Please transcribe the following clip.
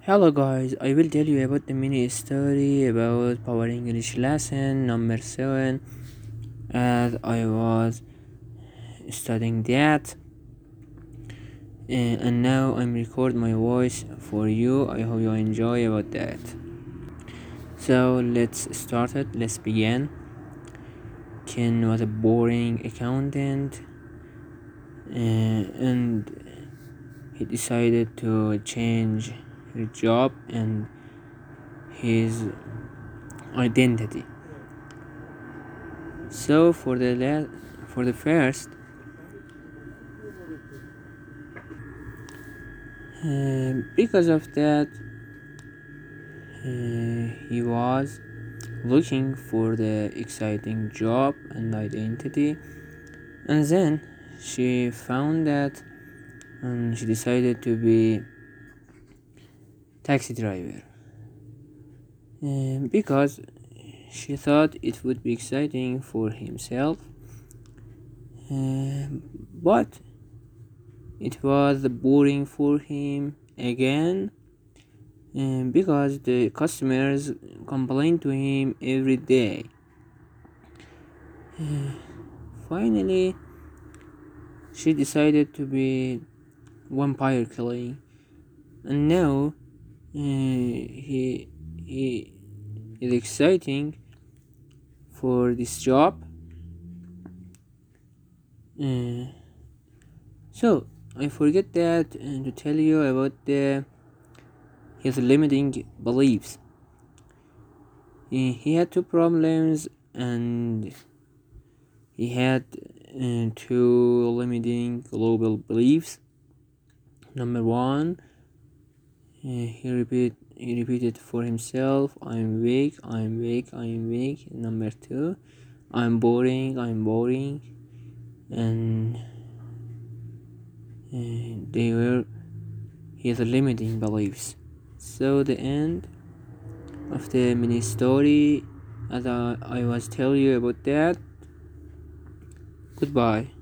Hello guys, I will tell you about the mini story about Power English lesson number 7 as I was studying that and now I'm record my voice for you. I hope you enjoy about that. So let's start it. Let's begin. Ken was a boring accountant and he decided to change his job and his identity. So for the first, because of that, he was looking for the exciting job and identity, and then she found that, and she decided to be taxi driver because she thought it would be exciting for himself, but it was boring for him again because the customers complained to him every day. Finally, she decided to be vampire killing, and now he is exciting for this job. Uh, so I forget that to tell you about his limiting beliefs. He had two problems, and he had two limiting global beliefs. Number one, he repeated for himself, I'm weak, I'm weak, I'm weak. Number two, I'm boring, I'm boring. And they were his limiting beliefs. So the end of the mini story, as I was telling you about that. Goodbye.